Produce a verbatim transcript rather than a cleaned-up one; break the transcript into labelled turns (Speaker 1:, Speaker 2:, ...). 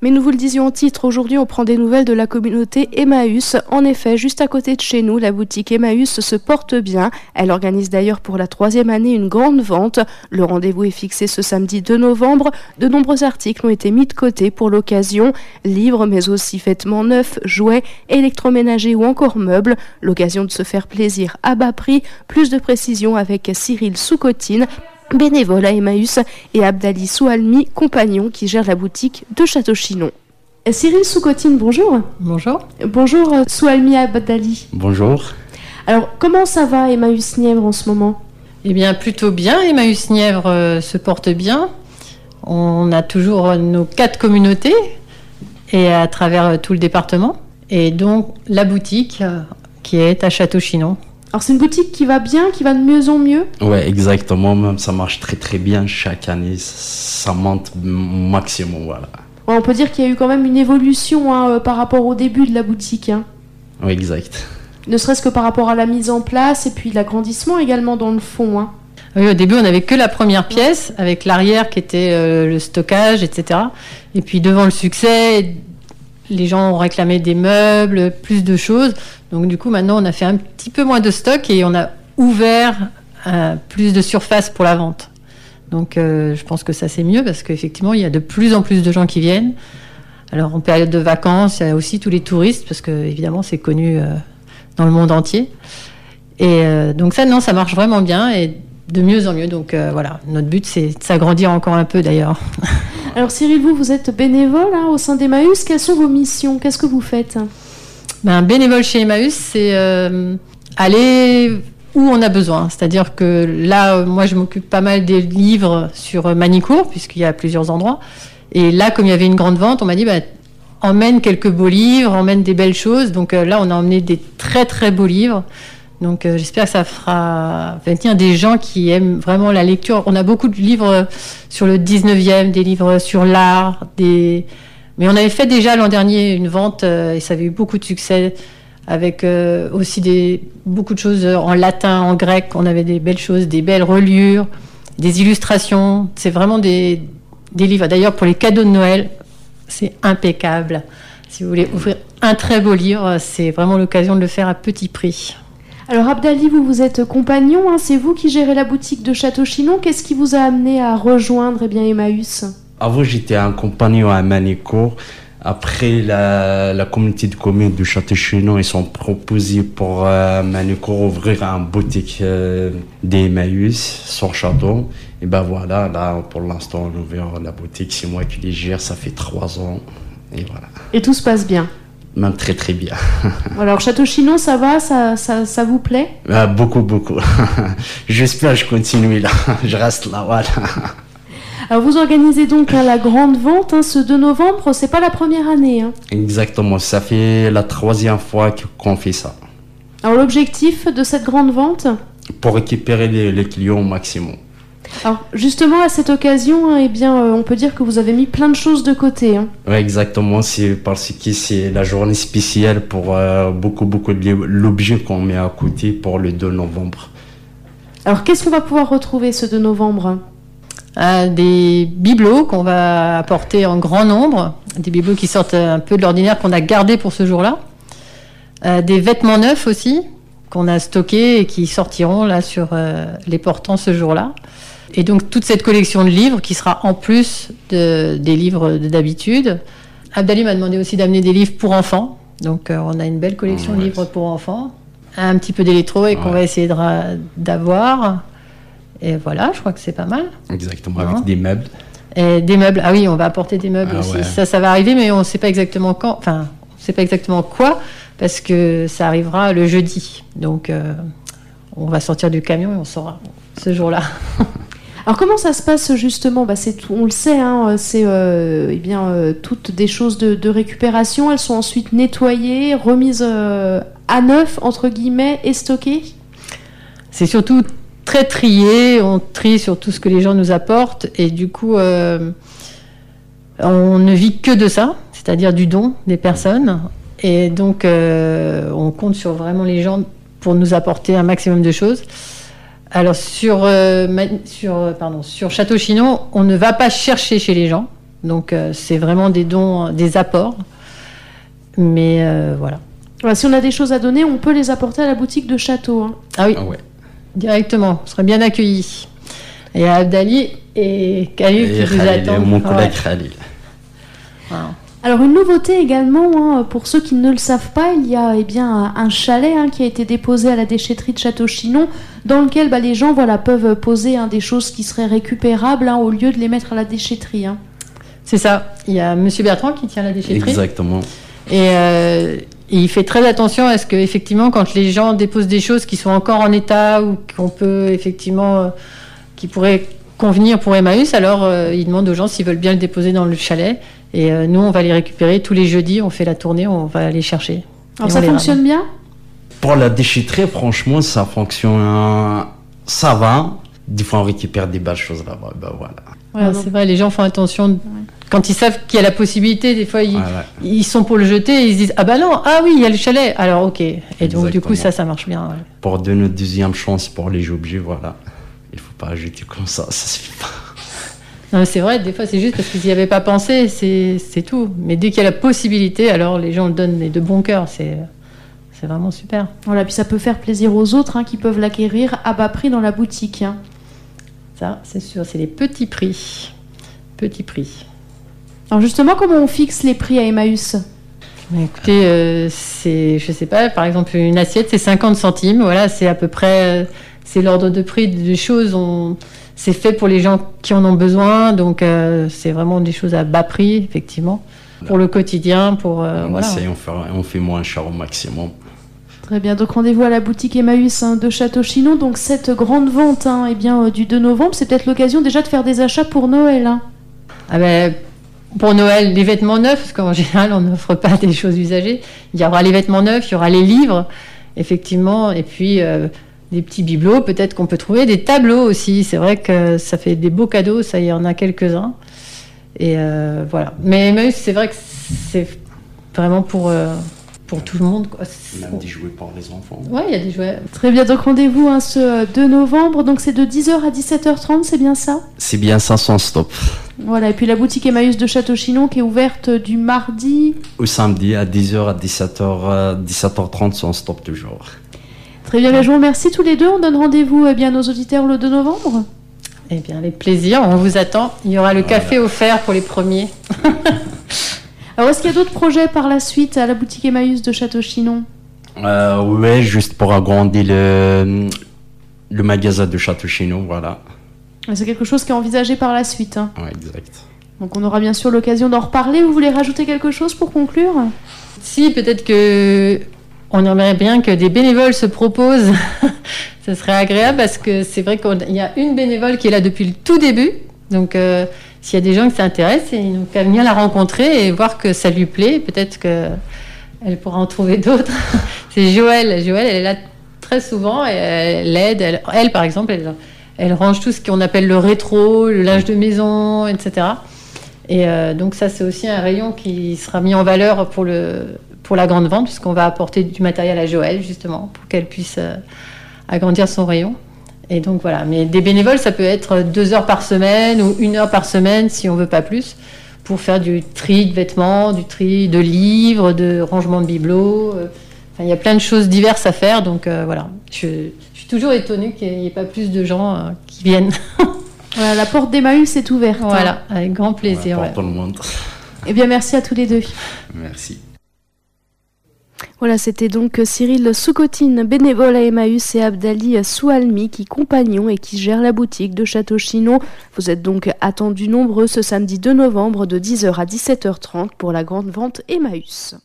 Speaker 1: Mais nous vous le disions en titre, aujourd'hui on prend des nouvelles de la communauté Emmaüs. En effet, juste à côté de chez nous, la boutique Emmaüs se porte bien. Elle organise d'ailleurs pour la troisième année une grande vente. Le rendez-vous est fixé ce samedi deux novembre. De nombreux articles ont été mis de côté pour l'occasion. Livres, mais aussi vêtements neufs, jouets, électroménagers ou encore meubles. L'occasion de se faire plaisir à bas prix. Plus de précisions avec Cyril Soukotine, bénévole à Emmaüs, et Abdali Soualmi, compagnon qui gère la boutique de Château-Chinon. Cyril Soukotine, bonjour.
Speaker 2: Bonjour.
Speaker 1: Bonjour Soualmi Abdali.
Speaker 3: Bonjour.
Speaker 1: Alors, comment ça va Emmaüs Nièvre en ce moment ?
Speaker 2: Eh bien, plutôt bien. Emmaüs Nièvre euh, se porte bien. On a toujours nos quatre communautés et à travers euh, tout le département. Et donc, la boutique euh, qui est à Château-Chinon.
Speaker 1: Alors, c'est une boutique qui va bien, qui va de mieux en mieux ?
Speaker 3: Ouais, exactement. Même ça marche très très bien. Chaque année, ça monte au maximum, voilà.
Speaker 1: Ouais, on peut dire qu'il y a eu quand même une évolution hein, euh, par rapport au début de la boutique. Hein.
Speaker 3: Oui, exact.
Speaker 1: Ne serait-ce que par rapport à la mise en place et puis l'agrandissement également dans le fond. Hein.
Speaker 2: Oui, au début, on n'avait que la première pièce avec l'arrière qui était euh, le stockage, et cetera. Et puis, devant le succès, les gens ont réclamé des meubles, plus de choses. Donc, du coup, maintenant, on a fait un petit peu moins de stock et on a ouvert euh, plus de surface pour la vente. Donc, euh, je pense que ça, c'est mieux parce qu'effectivement, il y a de plus en plus de gens qui viennent. Alors, en période de vacances, il y a aussi tous les touristes parce que, évidemment, c'est connu euh, dans le monde entier. Et euh, donc, ça, non, ça marche vraiment bien et de mieux en mieux. Donc, euh, voilà, notre but, c'est de s'agrandir encore un peu, d'ailleurs.
Speaker 1: Alors, Cyril, vous, vous êtes bénévole hein, au sein d'Emmaüs. Quelles sont vos missions ? Qu'est-ce que vous faites ?
Speaker 2: Ben, bénévole chez Emmaüs, c'est euh, aller où on a besoin. C'est-à-dire que là, euh, moi, je m'occupe pas mal des livres sur euh, Manicourt, puisqu'il y a plusieurs endroits. Et là, comme il y avait une grande vente, on m'a dit, ben, emmène quelques beaux livres, emmène des belles choses. Donc euh, là, on a emmené des très, très beaux livres. Donc euh, j'espère que ça fera venir des gens qui aiment vraiment la lecture. On a beaucoup de livres sur le dix-neuvième, des livres sur l'art, des... mais on avait fait déjà l'an dernier une vente euh, et ça avait eu beaucoup de succès avec euh, aussi des, beaucoup de choses en latin, en grec. On avait des belles choses, des belles reliures, des illustrations. C'est vraiment des, des livres. D'ailleurs, pour les cadeaux de Noël, c'est impeccable. Si vous voulez ouvrir un très beau livre, c'est vraiment l'occasion de le faire à petit prix.
Speaker 1: Alors Abdali, vous, vous êtes compagnon, hein, c'est vous qui gérez la boutique de Château-Chinon. Qu'est-ce qui vous a amené à rejoindre eh bien, Emmaüs ?
Speaker 3: Avant, j'étais un compagnon à Manicourt. Après, la, la communauté de communes de Château-Chinon, ils sont proposés pour euh, Manicourt ouvrir une boutique euh, d'Emmaüs sur Château. Et ben voilà, là, pour l'instant, on a ouvert la boutique. C'est moi qui les gère, ça fait trois ans. Et voilà.
Speaker 1: Et tout se passe bien ?
Speaker 3: Même très très bien.
Speaker 1: Alors Château-Chinon, ça va, ça, ça, ça vous plaît ?
Speaker 3: Ah, beaucoup, beaucoup. J'espère que je continue là. Je reste là, voilà.
Speaker 1: Alors vous organisez donc hein, la grande vente hein, ce deux novembre, c'est pas la première année. Hein.
Speaker 3: Exactement, ça fait la troisième fois qu'on fait ça.
Speaker 1: Alors l'objectif de cette grande vente ?
Speaker 3: Pour récupérer les, les clients au maximum.
Speaker 1: Alors justement à cette occasion, hein, eh bien, euh, on peut dire que vous avez mis plein de choses de côté. Hein.
Speaker 3: Oui, exactement, c'est parce que c'est la journée spéciale pour euh, beaucoup, beaucoup de l'objet qu'on met à côté pour le deux novembre.
Speaker 1: Alors qu'est-ce qu'on va pouvoir retrouver ce deux novembre ?
Speaker 2: Euh, des bibelots qu'on va apporter en grand nombre, des bibelots qui sortent un peu de l'ordinaire qu'on a gardés pour ce jour-là, euh, des vêtements neufs aussi qu'on a stockés et qui sortiront là sur euh, les portants ce jour-là. Et donc toute cette collection de livres qui sera en plus de, des livres d'habitude. Abdali m'a demandé aussi d'amener des livres pour enfants, donc euh, on a une belle collection
Speaker 3: ouais.
Speaker 2: de livres pour enfants, un petit peu d'électro et ouais. qu'on va essayer de, d'avoir. Et voilà, je crois que c'est pas mal.
Speaker 3: Exactement, avec hein des meubles.
Speaker 2: Et des meubles, ah oui, on va apporter des meubles ah aussi. Ouais. Ça, ça va arriver, mais on ne sait pas exactement quand, enfin, on ne sait pas exactement quoi, parce que ça arrivera le jeudi. Donc, euh, on va sortir du camion et on saura ce jour-là.
Speaker 1: Alors, comment ça se passe justement ? Bah, c'est tout, on le sait, hein, c'est euh, eh bien, euh, toutes des choses de, de récupération. Elles sont ensuite nettoyées, remises euh, à neuf, entre guillemets, et stockées ? C'est surtout très trié, on trie sur tout ce que les gens nous apportent et du coup euh, on ne vit que de ça, c'est-à-dire du don des personnes et donc euh, on compte sur vraiment les gens pour nous apporter un maximum de choses. Alors sur, euh, sur, pardon, sur Château-Chinon, on ne va pas chercher chez les gens,
Speaker 2: Donc euh, c'est vraiment des dons, des apports. Mais euh, voilà.
Speaker 1: Voilà. Si on a des choses à donner, on peut les apporter à la boutique de Château. Hein.
Speaker 2: Ah oui,
Speaker 3: Ah ouais.
Speaker 2: directement. On serait bien accueillis. Et Abdali et Khalil qui vous
Speaker 3: Khalil,
Speaker 2: attendent.
Speaker 3: mon collègue
Speaker 2: Ouais.
Speaker 3: Khalil.
Speaker 2: Voilà.
Speaker 1: Alors une nouveauté également, hein, pour ceux qui ne le savent pas, il y a eh bien, un chalet hein, qui a été déposé à la déchetterie de Château-Chinon, dans lequel bah, les gens voilà, peuvent poser hein, des choses qui seraient récupérables hein, au lieu de les mettre à la déchetterie. Hein.
Speaker 2: C'est ça. Il y a Monsieur Bertrand qui tient la déchetterie.
Speaker 3: Exactement.
Speaker 2: Et, euh, et il fait très attention à ce que, effectivement, quand les gens déposent des choses qui sont encore en état ou qu'on peut, effectivement, euh, qui pourraient convenir pour Emmaüs, alors euh, il demande aux gens s'ils veulent bien le déposer dans le chalet. Et euh, nous, on va les récupérer tous les jeudis. On fait la tournée, on va les chercher.
Speaker 1: Alors ça fonctionne bien ?
Speaker 3: Pour la déchetterie, franchement, ça fonctionne. Ça va. Des fois, on récupère des belles choses là-bas. Ben voilà.
Speaker 2: Ouais, c'est vrai, les gens font attention. Ouais. Quand ils savent qu'il y a la possibilité, des fois, ils,
Speaker 3: ouais, ouais.
Speaker 2: ils sont pour le jeter et ils se disent « Ah bah non, ah oui, il y a le chalet !» Alors, ok. Et Exactement. Donc, du coup, ça, ça marche bien. Ouais.
Speaker 3: Pour donner une deuxième chance pour les objets, voilà. Il ne faut pas jeter comme ça, ça se fait pas.
Speaker 2: Non, c'est vrai, des fois, c'est juste parce qu'ils n'y avaient pas pensé, c'est, c'est tout. Mais dès qu'il y a la possibilité, alors les gens le donnent de bon cœur. C'est, c'est vraiment super.
Speaker 1: Voilà, puis ça peut faire plaisir aux autres hein, qui peuvent l'acquérir à bas prix dans la boutique. Hein.
Speaker 2: Ça, c'est sûr, c'est les petits prix. Petits prix.
Speaker 1: Alors justement, comment on fixe les prix à Emmaüs ?
Speaker 2: Écoutez, euh, c'est, je sais pas, par exemple, une assiette, c'est cinquante centimes. Voilà, c'est à peu près, euh, c'est l'ordre de prix des choses. On, c'est fait pour les gens qui en ont besoin, donc euh, c'est vraiment des choses à bas prix, effectivement, pour le quotidien, pour euh,
Speaker 3: on
Speaker 2: voilà.
Speaker 3: Essaye, on fait, on fait moins cher au maximum.
Speaker 1: Très bien, donc rendez-vous à la boutique Emmaüs hein, de Château-Chinon. Donc cette grande vente hein, eh bien, euh, du deux novembre, c'est peut-être l'occasion déjà de faire des achats pour Noël. Hein.
Speaker 2: Ah ben, pour Noël, les vêtements neufs, parce qu'en général, on n'offre pas des choses usagées. Il y aura les vêtements neufs, il y aura les livres, effectivement, et puis euh, des petits bibelots, peut-être qu'on peut trouver, des tableaux aussi. C'est vrai que ça fait des beaux cadeaux, ça, il y en a quelques-uns. Et euh, voilà. Mais Emmaüs, c'est vrai que c'est vraiment pour... Euh, pour tout le monde. Quoi.
Speaker 3: Même des jouets pour les enfants.
Speaker 2: Oui, il y a des jouets.
Speaker 1: Très bien, donc rendez-vous hein, ce deux novembre, donc c'est de dix heures à dix-sept heures trente, c'est bien ça ?
Speaker 3: C'est bien ça, sans stop.
Speaker 1: Voilà, et puis la boutique Emmaüs de Château-Chinon qui est ouverte du mardi...
Speaker 3: Au samedi, à dix heures à dix-sept heures, dix-sept heures trente, sans stop toujours.
Speaker 1: Très bien, je vous remercie tous les deux. On donne rendez-vous eh bien, à nos auditeurs le deux novembre.
Speaker 2: Eh bien, avec plaisir, on vous attend. Il y aura le voilà. café offert pour les premiers.
Speaker 1: Alors, est-ce qu'il y a d'autres projets par la suite à la boutique Emmaüs de Château-Chinon ?
Speaker 3: euh, Oui, juste pour agrandir le, le magasin de Château-Chinon, voilà.
Speaker 1: C'est quelque chose qui est envisagé par la suite. Hein.
Speaker 3: Oui, exact.
Speaker 1: Donc, on aura bien sûr l'occasion d'en reparler. Vous voulez rajouter quelque chose pour conclure ?
Speaker 2: Si, peut-être que on aimerait bien que des bénévoles se proposent. Ça serait agréable parce que c'est vrai qu'il y a une bénévole qui est là depuis le tout début. Donc... Euh, s'il y a des gens qui s'intéressent, ils n'ont qu'à venir la rencontrer et voir que ça lui plaît. Peut-être qu'elle pourra en trouver d'autres. C'est Joëlle. Joëlle, elle est là très souvent et elle aide. Elle, elle par exemple, elle, elle range tout ce qu'on appelle le rétro, le linge de maison, et cetera. Et euh, donc ça, c'est aussi un rayon qui sera mis en valeur pour, le, pour la grande vente, puisqu'on va apporter du matériel à Joëlle, justement, pour qu'elle puisse euh, agrandir son rayon. Et donc voilà, mais des bénévoles, ça peut être deux heures par semaine ou une heure par semaine, si on veut pas plus, pour faire du tri de vêtements, du tri de livres, de rangement de bibelots. Enfin, il y a plein de choses diverses à faire, donc euh, voilà. Je, je suis toujours étonnée qu'il n'y ait pas plus de gens euh, qui viennent.
Speaker 1: Voilà, la porte d'Emmaüs est ouverte.
Speaker 2: Voilà, hein. Avec grand plaisir.
Speaker 3: Ouais,
Speaker 2: ouais.
Speaker 3: Pour tout le monde.
Speaker 1: Eh bien, merci à tous les deux.
Speaker 3: Merci.
Speaker 1: Voilà, c'était donc Cyril Soukotine, bénévole à Emmaüs, et Abdali Soualmi, qui compagnon et qui gère la boutique de Château-Chinon. Vous êtes donc attendus nombreux ce samedi deux novembre de dix heures à dix-sept heures trente pour la grande vente Emmaüs.